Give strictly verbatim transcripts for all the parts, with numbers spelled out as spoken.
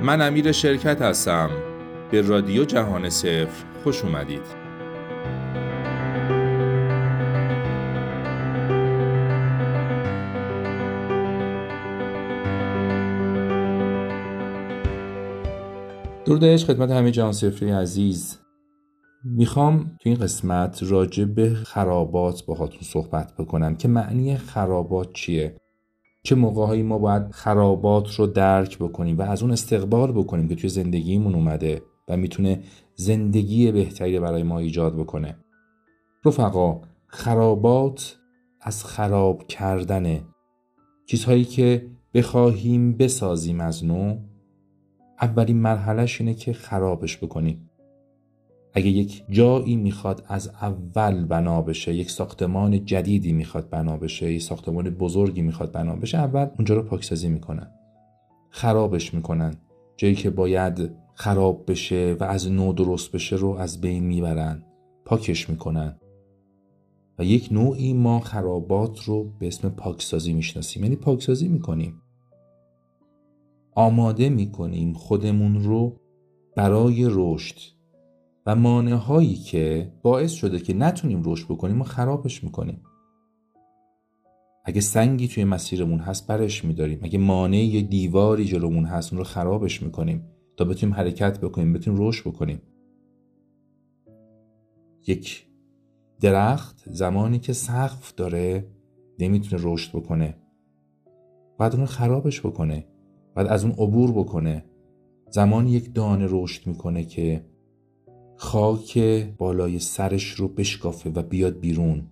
من امیر شرکت هستم. به رادیو جهان صفر خوش اومدید. درود عشق خدمت همه جهان صفری عزیز. میخوام تو این قسمت راجع به خرابات باهاتون صحبت بکنم که معنی خرابات چیه، چه موقعهایی ما باید خرابات رو درک بکنیم و از اون استقبال بکنیم که توی زندگیمون اومده و میتونه زندگی بهتری برای ما ایجاد بکنه. رفقا، خرابات از خراب کردنه. چیزهایی که بخواهیم بسازیم از نو، اولین مرحلهش اینه که خرابش بکنیم. اگه یک جایی میخواد از اول بنا بشه، یک ساختمان جدیدی میخواد بنا بشه، یک ساختمان بزرگی میخواد بنا بشه، اول اونجا رو پاکسازی میکنن، خرابش میکنن. جایی که باید خراب بشه و از نو درست بشه رو از بین میبرن، پاکش میکنن. و یک نوعی ما خرابات رو به اسم پاکسازی میشناسیم، یعنی پاکسازی میکنیم، آماده میکنیم خودمون رو برای رشد و مانع‌هایی که باعث شده که نتونیم رشد بکنیم و خرابش میکنیم. اگه سنگی توی مسیرمون هست برش میداریم، اگه مانع یا دیواری جلومون هست اون رو خرابش میکنیم تا بتونیم حرکت بکنیم، بتونیم رشد بکنیم. یک درخت زمانی که سقف داره نمیتونه رشد بکنه، بعد اون رو خرابش بکنه، بعد از اون عبور بکنه. زمانی یک دانه رشد میکنه که خاک بالای سرش رو بشکافه و بیاد بیرون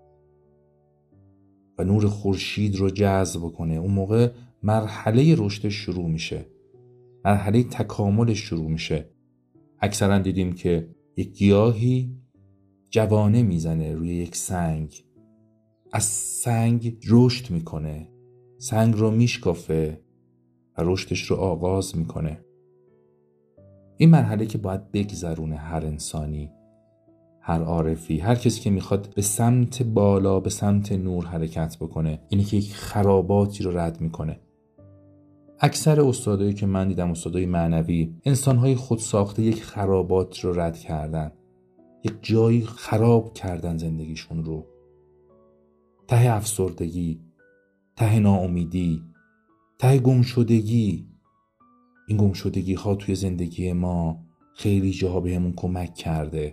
و نور خورشید رو جذب کنه. اون موقع مرحله رشد شروع میشه، مرحله تکاملش شروع میشه. اکثرا دیدیم که یک گیاهی جوانه میزنه روی یک سنگ، از سنگ رشد میکنه، سنگ رو میشکافه و رشدش رو آغاز میکنه. این مرحله که باید بگذرونه هر انسانی، هر عارفی، هر کسی که میخواد به سمت بالا، به سمت نور حرکت بکنه، اینه که یک خراباتی رو رد میکنه. اکثر استادایی که من دیدم، استادای معنوی، انسانهای خود ساخته یک خرابات رو رد کردن، یک جایی خراب کردن زندگیشون رو. ته افسردگی، ته ناامیدی، ته گمشدگی. این گمشدگی ها توی زندگی ما خیلی جاها بهمون کمک کرده.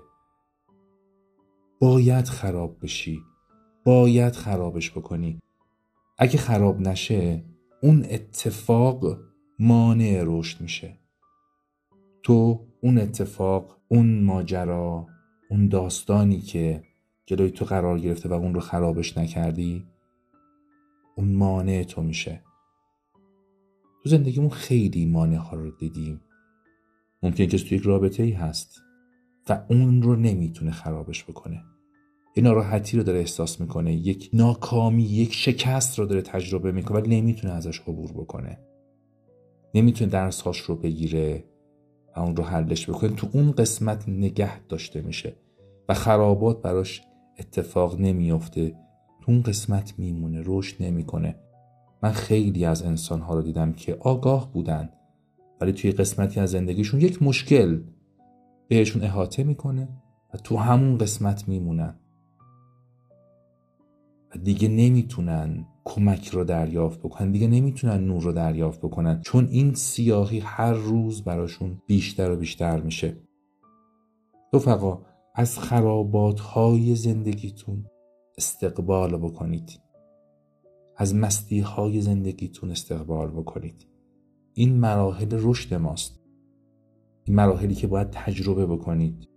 باید خراب بشی، باید خرابش بکنی. اگه خراب نشه اون اتفاق مانع رشد میشه. تو اون اتفاق، اون ماجرا، اون داستانی که جلوی تو قرار گرفته و اون رو خرابش نکردی، اون مانع تو میشه. تو زندگیمون خیلی مانع ها رو دیدیم. ممکنه کسی تو یک رابطه ای هست و اون رو نمیتونه خرابش بکنه، یه ناراحتی رو داره احساس میکنه، یک ناکامی، یک شکست رو داره تجربه میکنه ولی نمیتونه ازش عبور بکنه، نمیتونه درسهاش رو بگیره و اون رو حلش بکنه. تو اون قسمت نگه داشته میشه و خرابات براش اتفاق نمیفته، تو اون قسمت میمونه، رشد نمیکنه. من خیلی از انسانها رو دیدم که آگاه بودن ولی توی قسمتی از زندگیشون یک مشکل بهشون احاطه میکنه و تو همون قسمت میمونن و دیگه نمیتونن کمک رو دریافت بکنن، دیگه نمیتونن نور رو دریافت بکنن، چون این سیاهی هر روز براشون بیشتر و بیشتر میشه. رفقا، از خرابات‌های زندگیتون استقبال بکنید، از مستی-های زندگیتون استقبال بکنید. این مراحل رشد ماست، این مراحلی که باید تجربه بکنید.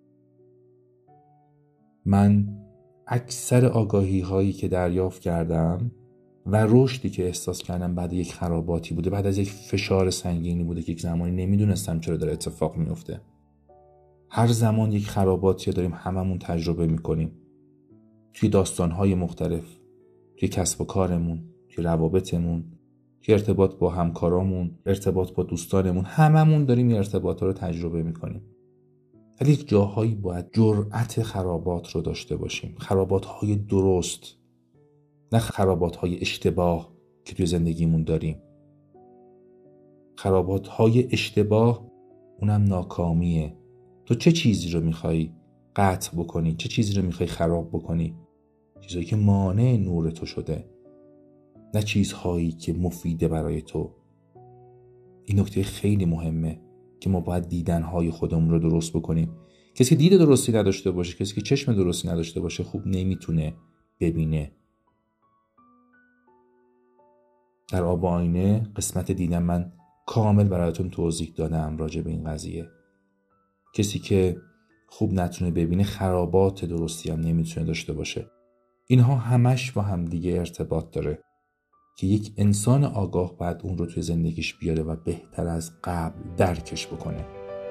من اکثر آگاهی هایی که دریافت کردم و رشدی که احساس کردم بعد یک خراباتی بوده، بعد از یک فشار سنگینی بوده که یک زمانی نمیدونستم چرا داره اتفاق میفته. هر زمان یک خراباتی داریم هممون تجربه میکنیم، توی داستانهای مختلف، توی کسب و کارمون، توی روابطمون، توی ارتباط با همکارامون، ارتباط با دوستانمون، هممون داریم این ارتباطات رو تجربه میکنیم. ولی یک جاهایی باید جرأت خرابات رو داشته باشیم، خرابات‌های درست، نه خرابات‌های اشتباه که توی زندگیمون داریم. خرابات های اشتباه اونم ناکامیه. تو چه چیزی رو میخوای قطع بکنی؟ چه چیزی رو میخوای خراب بکنی؟ چیزهایی که مانع نور تو شده، نه چیزهایی که مفیده برای تو. این نکته خیلی مهمه که ما باید دیدنهای خودمون رو درست بکنیم. کسی که دید درستی نداشته باشه، کسی که چشم درستی نداشته باشه، خوب نمیتونه ببینه. در آب آینه قسمت دیدن من کامل براتون توضیح دادم راجع به این قضیه. کسی که خوب نتونه ببینه خرابات درستی هم نمیتونه داشته باشه. اینها همش با هم دیگه ارتباط داره که یک انسان آگاه باید اون رو توی زندگیش بیاره و بهتر از قبل درکش بکنه.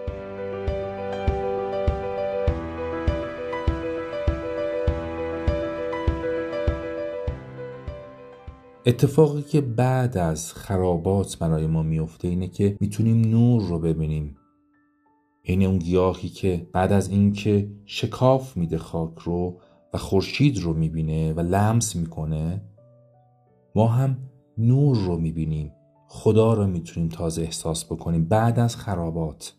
اتفاقی که بعد از خرابات برای ما میفته اینه که میتونیم نور رو ببینیم. این اون گیاهی که بعد از این که شکاف میده خاک رو و خورشید رو میبینه و لمس میکنه، ما هم نور رو میبینیم، خدا رو میتونیم تازه احساس بکنیم بعد از خرابات.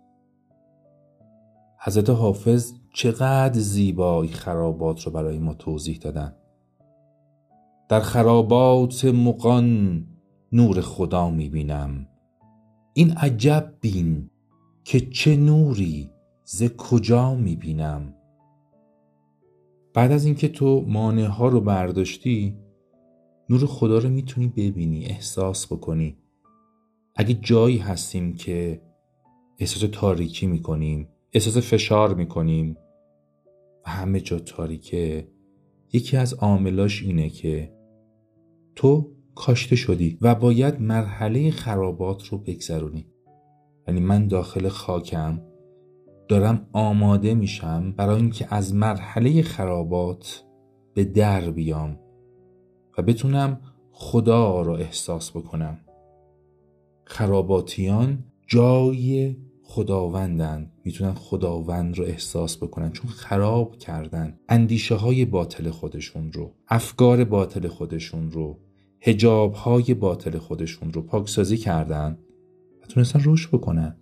حضرت حافظ چقدر زیبایی خرابات رو برای ما توضیح دادن. در خرابات مغان نور خدا میبینم، این عجب بین که چه نوری ز کجا میبینم. بعد از اینکه تو مانع ها رو برداشتی، نور خدا رو میتونی ببینی، احساس بکنی. اگه جایی هستیم که احساس تاریکی میکنیم، احساس فشار میکنیم و همه جا تاریکه، یکی از عاملاش اینه که تو کاشته شدی و باید مرحله خرابات رو بگذرونی. یعنی من داخل خاکم دارم آماده میشم برای اینکه از مرحله خرابات به در بیام و بتونم خدا رو احساس بکنم. خراباتیان جای خداوندن، میتونن خداوند رو احساس بکنن چون خراب کردن اندیشه های باطل خودشون رو، افکار باطل خودشون رو، حجاب های باطل خودشون رو پاکسازی کردن و تونستن رشد بکنن.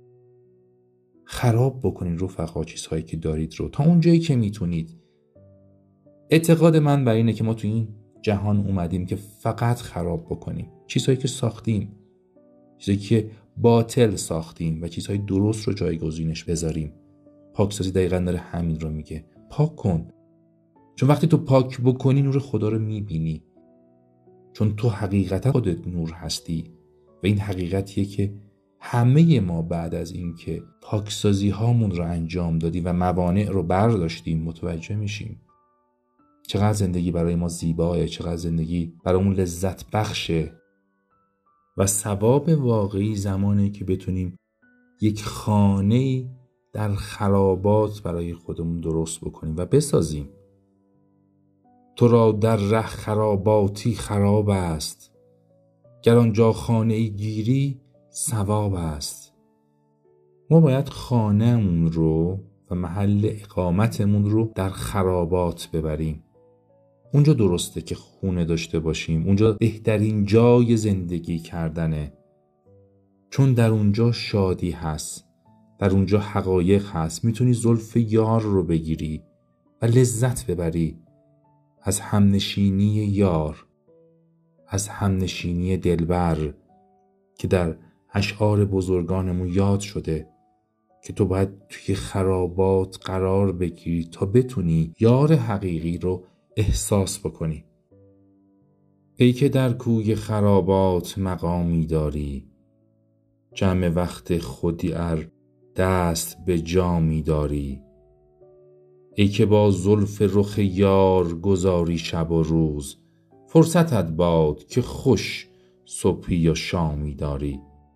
خراب بکنین رفقا چیزهایی که دارید رو تا اونجایی که میتونید. اعتقاد من بر اینه که ما تو این جهان اومدیم که فقط خراب بکنیم. چیزهایی که ساختیم، چیزهایی که باطل ساختیم و چیزهای درست رو جایگزینش بذاریم. پاکسازی دقیقاً داره همین رو میگه. پاک کن. چون وقتی تو پاک بکنی نور خدا رو میبینی. چون تو حقیقتا خودت نور هستی و این حقیقتیه که همه ما بعد از این که پاکسازی هامون رو انجام دادیم و موانع رو برداشتیم متوجه میشیم چقدر زندگی برای ما زیباه، چقدر زندگی برامون لذت بخشه. و ثواب واقعی زمانی که بتونیم یک خانه در خرابات برای خودمون درست بکنیم و بسازیم. تو را در ره خراباتی خراب است، گر آنجا خانه ای گیری ثواب است. ما باید خانه‌مون رو و محل اقامتمون رو در خرابات ببریم. اونجا درسته که خونه داشته باشیم، اونجا بهترین جای زندگی کردنه، چون در اونجا شادی هست، در اونجا حقایق هست. میتونی زلف یار رو بگیری و لذت ببری از همنشینی یار، از همنشینی دلبر که در اشعار بزرگانمون یاد شده که تو باید توی خرابات قرار بگیری تا بتونی یار حقیقی رو احساس بکنی. ای که در کوی خرابات مقامی داری، جمع وقت خودی ار دست به جامی داری. ای که با زلف رخ یار گذاری شب و روز، فرصتت باد که خوش صبحی و شامی داری.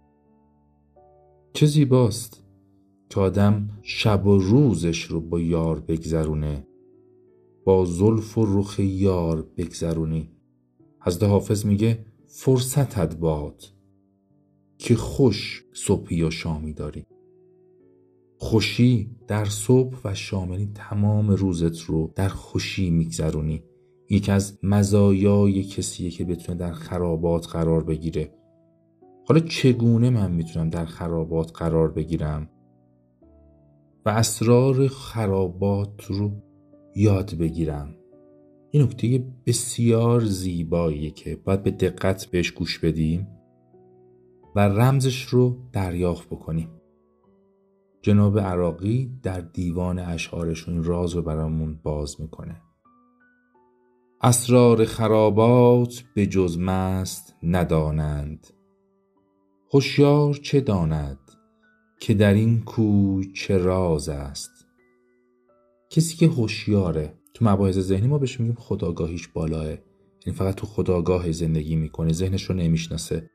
چه زیباست که آدم شب و روزش رو با یار بگذرونه، با زلف و رخ یار بگذرونی. حضرت حافظ میگه فرصتت باد که خوش صبحی و شامی داری. خوشی در صبح و شام، یعنی تمام روزت رو در خوشی میگذرونی. یکی از مزایای کسیه که بتونه در خرابات قرار بگیره. حالا چگونه من میتونم در خرابات قرار بگیرم و اسرار خرابات رو یاد بگیرم؟ این نکته بسیار زیباییه که باید به دقت بهش گوش بدیم و رمزش رو دریافت بکنیم. جناب عراقی در دیوان اشعارشون این راز رو برامون باز میکنه. اسرار خرابات به جز مست ندانند، هوشیار چه داند که در این کوی چه راز است. کسی که هوشیاره، تو مباحث ذهنی ما بهش میگیم خودآگاهیش بالاه، یعنی فقط تو خودآگاه زندگی میکنه، ذهنش رو نمیشناسه.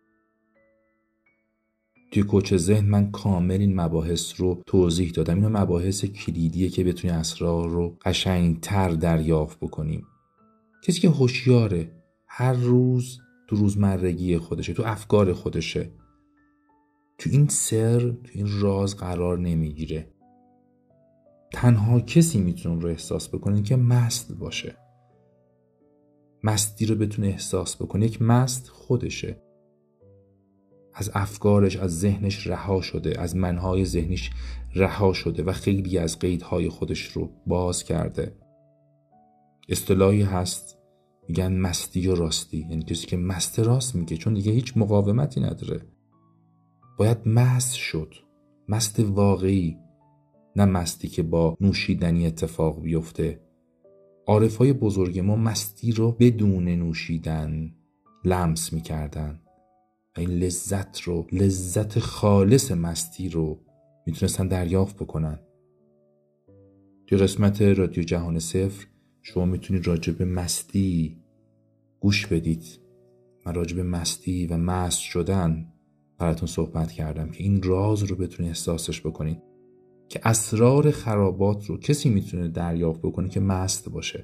توی کوچ ذهن من کامل این مباحث رو توضیح دادم. این مباحث کلیدیه که بتونی اسرار رو قشنگتر دریافت بکنیم. کسی که هوشیاره هر روز تو روزمرگی خودشه، تو افکار خودشه، تو این سر، تو این راز قرار نمیگیره. تنها کسی میتونه رو احساس بکنه که مست باشه، مستی رو بتونه احساس بکنه. یک مست خودشه، از افکارش، از ذهنش رها شده، از منهای ذهنیش رها شده و خیلی از قیدهای خودش رو باز کرده. اصطلاحی هست میگن مستی و راستی، یعنی کسی که مست راست میگه، چون دیگه هیچ مقاومتی نداره. باید مست شد، مست واقعی، نه مستی که با نوشیدنی اتفاق بیفته. عارفای بزرگ ما مستی رو بدون نوشیدن لمس میکردن و این لذت رو، لذت خالص مستی رو میتونستن دریافت بکنن. توی قسمت رادیو جهان صفر شما میتونید راجع به مستی گوش بدید. من راجع به مستی و مست شدن براتون صحبت کردم که این راز رو بتونید احساسش بکنید، که اسرار خرابات رو کسی میتونه دریافت بکنه که مست باشه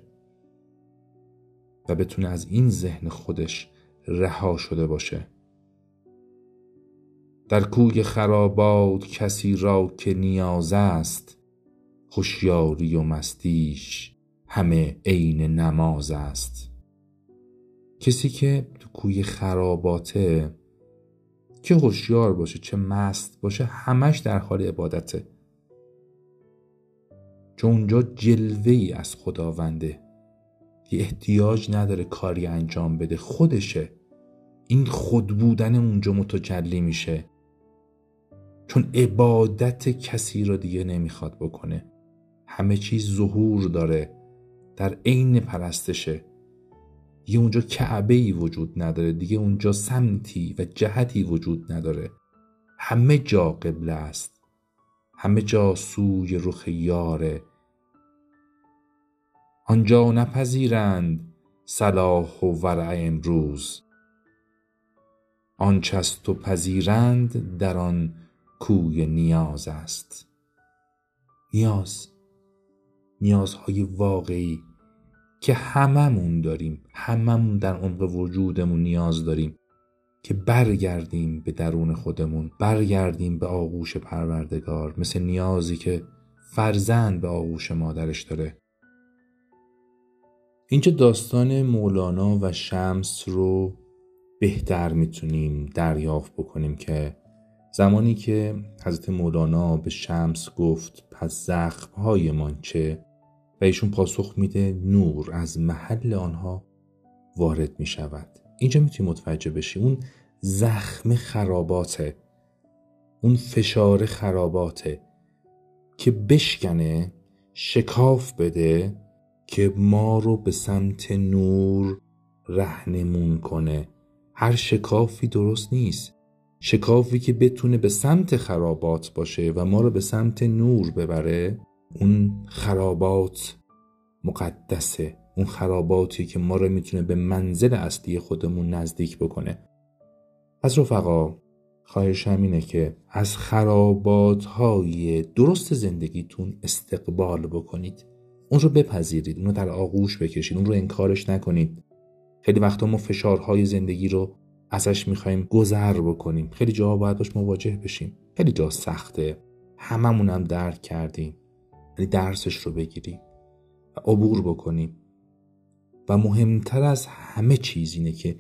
و بتونه از این ذهن خودش رها شده باشه. در کوی خرابات کسی را که نیاز است، هوشیاری و مستیش همه عین نماز است. کسی که تو کوی خراباته، که هوشیار باشه چه مست باشه، همش در حال عبادته، چون اونجا جلوه‌ای از خداونده، یه احتیاج نداره کاری انجام بده، خودشه. این خود بودن اونجا متجلی میشه، چون عبادت کسی رو دیگه نمیخواد بکنه. همه چیز ظهور داره در عین پرستشه. دیگه اونجا کعبه‌ای وجود نداره، دیگه اونجا سمتی و جهتی وجود نداره. همه جا قبله است، همه جا سوی رخ یاره. آنجا نپذیرند صلاح و ورع امروز، آنچه از تو پذیرند در آن کوی نیاز است. نیاز، نیازهای واقعی که هممون داریم، هممون در عمق وجودمون نیاز داریم که برگردیم به درون خودمون، برگردیم به آغوش پروردگار، مثل نیازی که فرزند به آغوش مادرش داره. اینجا داستان مولانا و شمس رو بهتر میتونیم دریافت بکنیم که زمانی که حضرت مولانا به شمس گفت پس زخم‌های من چه، و ایشون پاسخ میده نور از محل آنها وارد میشود. اینجا میتونی متوجه بشی اون زخم خراباته، اون فشار خراباته که بشکنه، شکاف بده که ما رو به سمت نور رهنمون کنه. هر شکافی درست نیست. شکافی که بتونه به سمت خرابات باشه و ما رو به سمت نور ببره، اون خرابات مقدسه. اون خراباتی که ما رو میتونه به منزل اصلی خودمون نزدیک بکنه. پس رفقا، خواهشم اینه که از خرابات‌های درست زندگیتون استقبال بکنید، اون رو بپذیرید، اون رو در آغوش بکشید، اون رو انکارش نکنید. خیلی وقتا ما فشارهای زندگی رو ازش میخوایم گذر بکنیم، خیلی جاها باید باش مواجه بشیم، خیلی جا سخته، هممون هم درک کردیم، ولی درسش رو بگیریم و عبور بکنیم. و مهمتر از همه چیز اینه که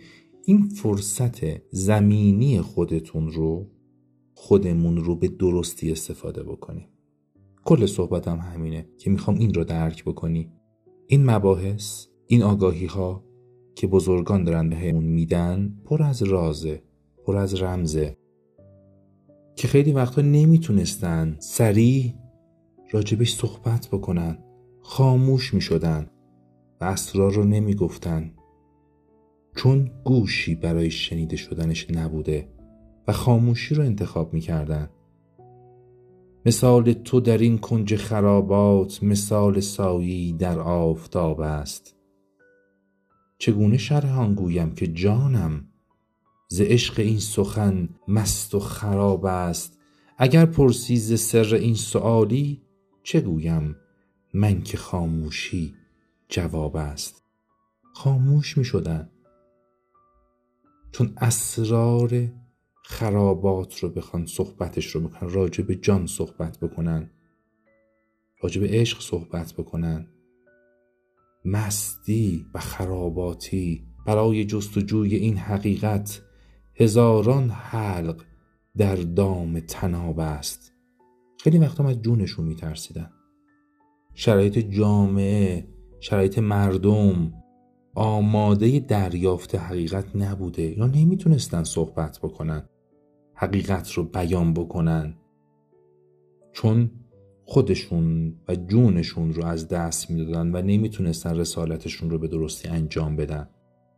این فرصت زمینی خودتون رو خودمون رو به درستی استفاده بکنیم. کل صحبتم همینه که میخوام این رو درک بکنی. این مباحث، این آگاهی ها که بزرگان دارن بهمون میدن پر از رازه، پر از رمزه که خیلی وقتا نمیتونستن سریع راجبش صحبت بکنن، خاموش میشدن و اسرار رو نمیگفتن چون گوشی برای شنیده شدنش نبوده و خاموشی رو انتخاب میکردن. مثال تو در این کنج خرابات مثال سایی در آفتاب است. چگونه شرح آن گویم که جانم ز عشق این سخن مست و خراب است. اگر پرسی ز سر این سؤالی چه گویم من که خاموشی جواب است. خاموش می شدن چون اسرار خرابات رو بخوان صحبتش رو بکنن، راجع به جان صحبت بکنن، راجع به عشق صحبت بکنن، مستی و خراباتی برای جستجوی این حقیقت هزاران حلق در دام طناب است. خیلی وقتا از جونشون میترسیدن. شرایط جامعه، شرایط مردم آماده دریافت حقیقت نبوده یا نمیتونستن صحبت بکنن، حقیقت رو بیان بکنن، چون خودشون و جونشون رو از دست میدادن و نمیتونستن رسالتشون رو به درستی انجام بدن.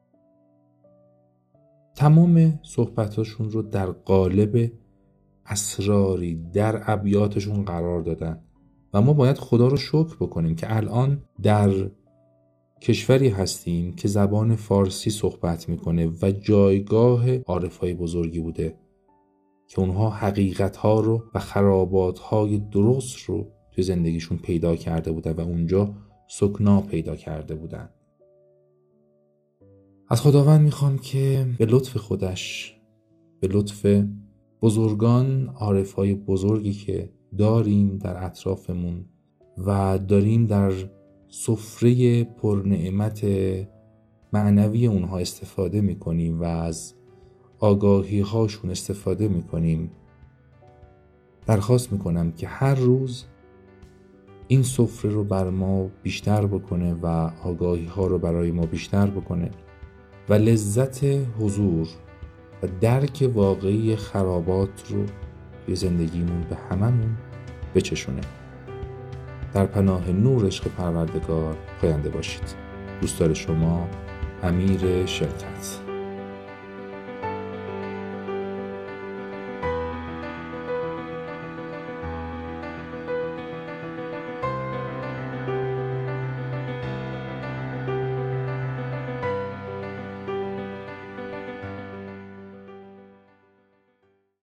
تمام صحبتاشون رو در قالب اسراری در ابیاتشون قرار دادن و ما باید خدا رو شکر بکنیم که الان در کشوری هستیم که زبان فارسی صحبت میکنه و جایگاه عارفای بزرگی بوده که اونها حقیقتها رو و خراباتهای درست رو توی زندگیشون پیدا کرده بودن و اونجا سکنا پیدا کرده بودن. از خداوند میخوام که به لطف خودش، به لطف بزرگان، عارفای بزرگی که داریم در اطرافمون و داریم در سفره پرنعمت معنوی اونها استفاده میکنیم و از آگاهی هاشون استفاده میکنیم، درخواست میکنم که هر روز این سفره رو بر ما بیشتر بکنه و آگاهی ها رو برای ما بیشتر بکنه و لذت حضور و درک واقعی خرابات رو توی زندگیمون به هممون بچشونه. در پناه نور عشق پروردگار پاینده باشید. دوستدار شما، امیر شرکت.